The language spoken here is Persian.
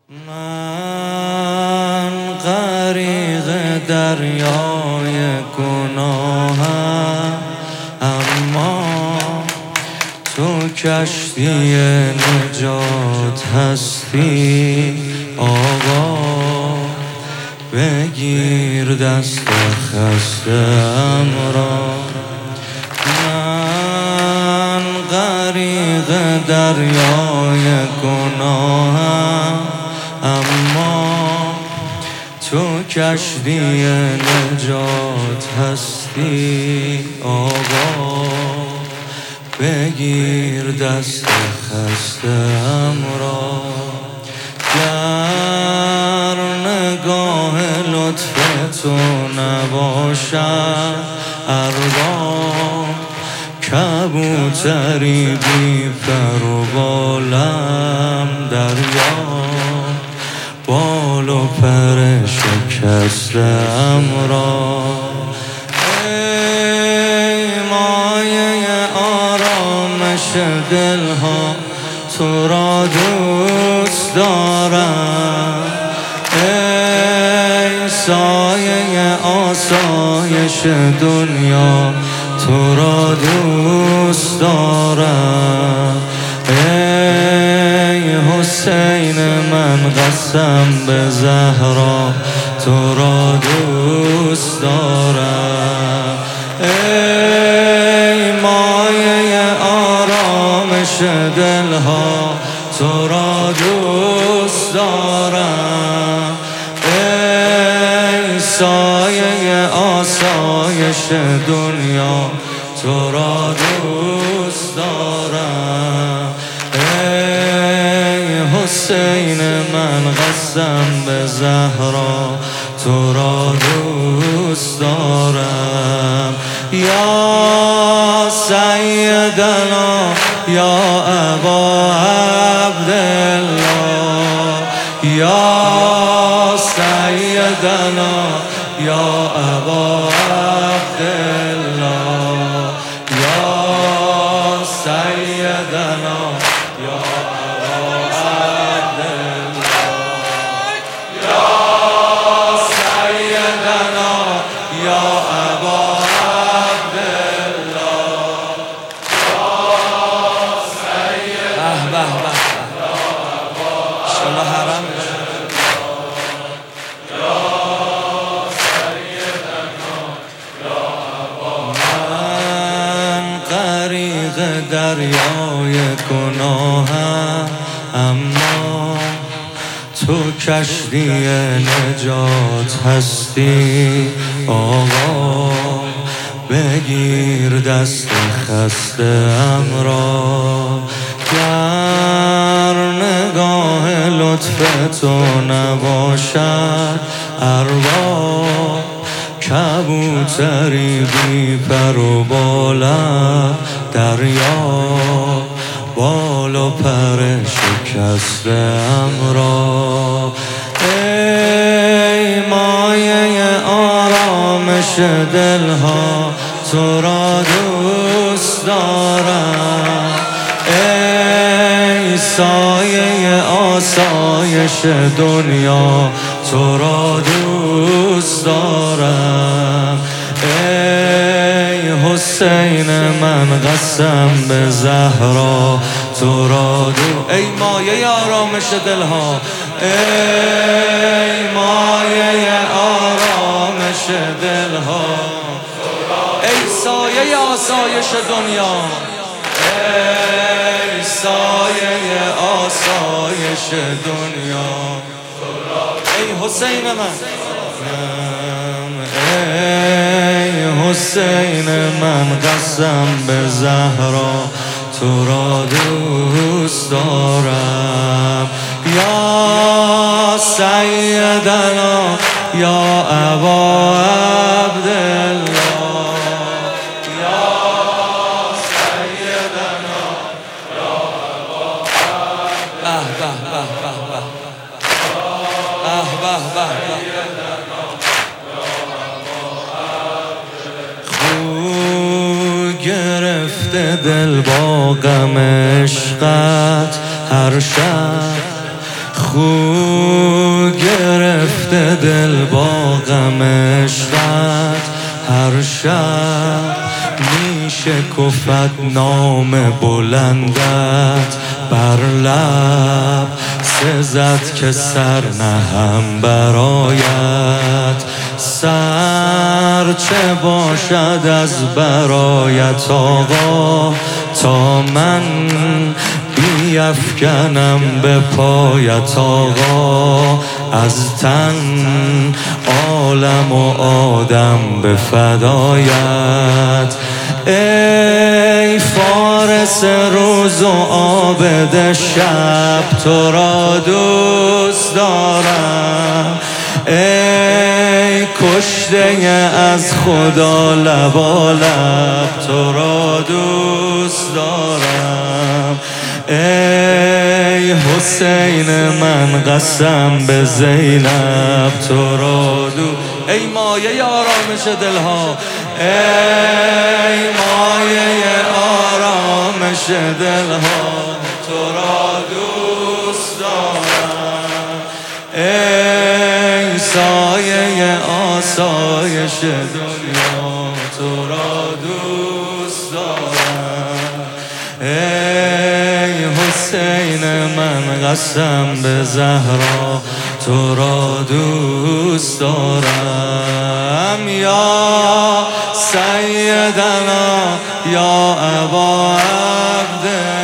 من غریق دریای گناهم، اما تو کشتی نجات هستی. آقا بگیر دست خسته‌ام را. من غریق دریای گناهم، اما تو کشتی نجات هستی. آقا بگیر دست خسته‌ام را. گر نگاه لطف تو نباشد ارباب، کبوتری بی پر و بالم دریا. بال و پر شکسته‌ام را. ای مایه آرامش دلها، تو را دوست دارم. ای سایه آسایش دنیا، تو را دوست دارم. ای حسین من قسم به زهرا، تو را دوست دارم. ای مایه آرامش دلها، تو را دوست دارم. ای سایه آسایش دنیا، تو را دوست دارم. ای حسین من قسم به زهرا، تو را دوست دارم. یا سیدنا یا ابا عبدالله، یا سیدنا یا ابا عبدالله، یا سیدنا یا ابا عبدالله، یا سیدنا یا ابا عبدالله، یا سیدنا انشاءالله حرم دریای گناهم، اما تو کشتی نجات هستی. آقا بگیر دست خسته‌ام را. گر نگاه لطف تو نباشد ارباب، کبوتری بی پر و بالم دریا. بال و پر شکسته‌ام را. ای مایه آرامش دلها، تو را دوست دارم. ای سایه آسایش دنیا، تو را دوست دارم. ای حسین من قسم به زهرا، تو را ای مایه آرامش دلها. ای مایه آرامش دلها، ای سایه آسایش دنیا. ای سایه آسایش دنیا. ای حسین من، ای حسین من قسم به زهرا، تو را دوست دارم. یا سیدنا یا ابا عبدالله، یا سیدنا یا ابا گرفته دل با غم عشقت هر شب، خو گرفته دل با غم عشقت، هر شب میشکفد نام بلندت بر لب، سزد که سر نهم برایت. سر چه باشد از برایت آقا، تا من بیفکنم به پایت آقا. از تن عالم و آدم به فدایت. ای فارس روز و عابد شب، تو را دوست دارم. ای کشته از خدا لبالب، تو را دوست دارم. ای حسین من قسم به زینب، تو را ای مایه آرامش دلها، ای مایه آرامش دلها، تو را دوست دارم. ای سایه آسایش دنیا، تو را دوست دارم. ای حسین من قسم به زهرا، تو را دوست دارم. یا سیدنا یا ابا عبد